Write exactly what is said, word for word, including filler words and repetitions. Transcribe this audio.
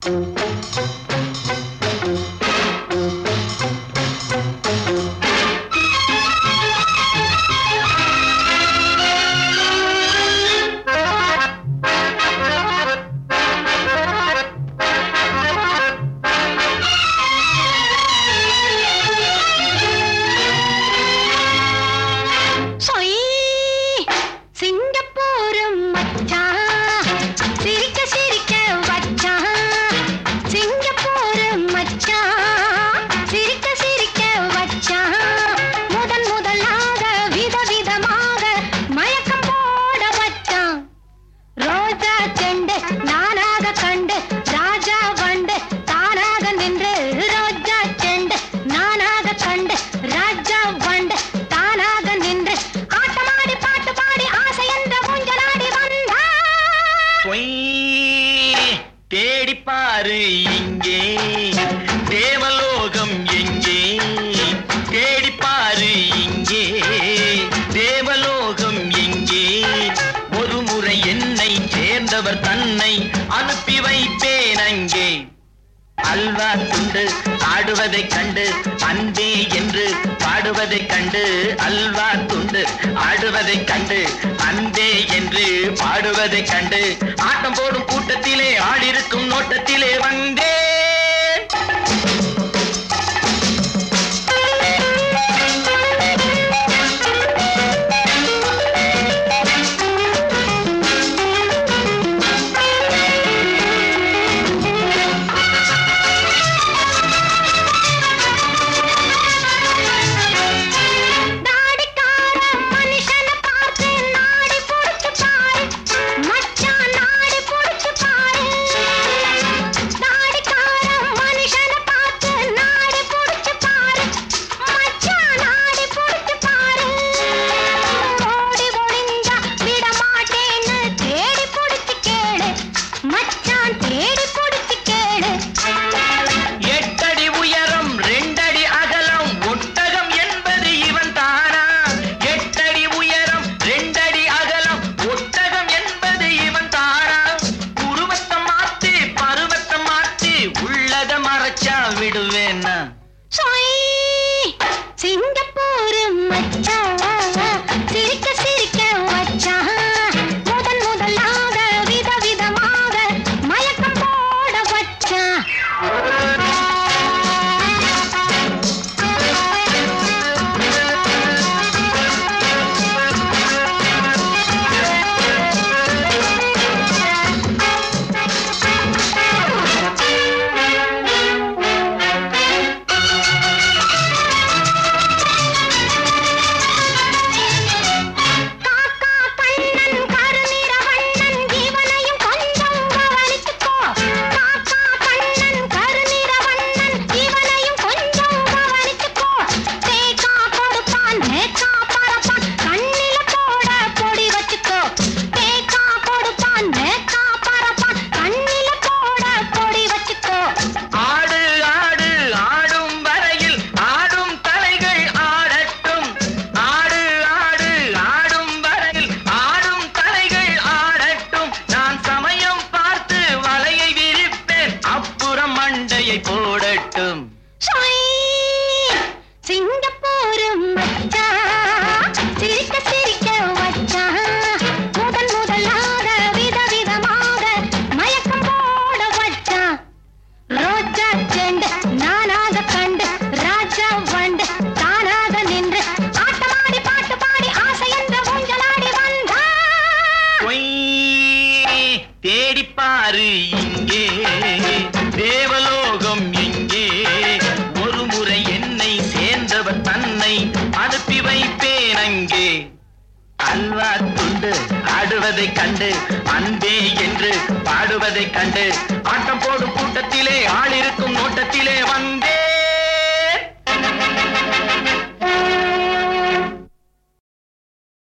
தேடிப்பாரு இங்கே தேவலோகம் எங்கே தேடிப்பாரு இங்கே தேவலோகம் எங்கே ஒரு முறை என்னை சேர்ந்தவர் தன்னை அனுப்பி வைப்பேன் அங்கே அல்வா துண்டு ஆடுவதைக் கண்டு அன்பே என்று பாடுவதைக் கண்டு அல்வா துண்டு ஆடுவதைக் கண்டு அன்பே என்று பாடுவதைக் கண்டு ஆட்டம் போடும் கூட்டத்திலே ஆடிருக்கும் நோட்டத்திலே வந்தே சிங்கப்பூர் மச்சான் சிரிக்க சிரிக்க வச்சான் முதன் முதலாக விதவிதமாக மயக்கம் போட வச்சான் போடட்டும் சிங்கப்பூர் மச்சான் சிரிக்க சிரிக்க வச்சான் முதன் முதலாக விதவிதமாக மயக்கம் போட வச்சான் ரோஜா செண்டு நானாக கண்டு ராஜா வண்டு தானாக நின்று ஆட்டமாடி பாட்டு பாடி ஆசை என்ற ஊஞ்சலாடி வந்தான் தேடிப்பாரு இங்கே தேவலோகம் எங்கே ஒரு முறை என்னை சேர்ந்தவர் தன்னை அனுப்பி வைப்பேன் அங்கே அல்வா துண்டு ஆடுவதைக் கண்டு அன்பே என்று பாடுவதைக் கண்டு ஆட்டம் போடும் கூட்டத்திலே ஆளிருக்கும் நோட்டத்திலே வந்தே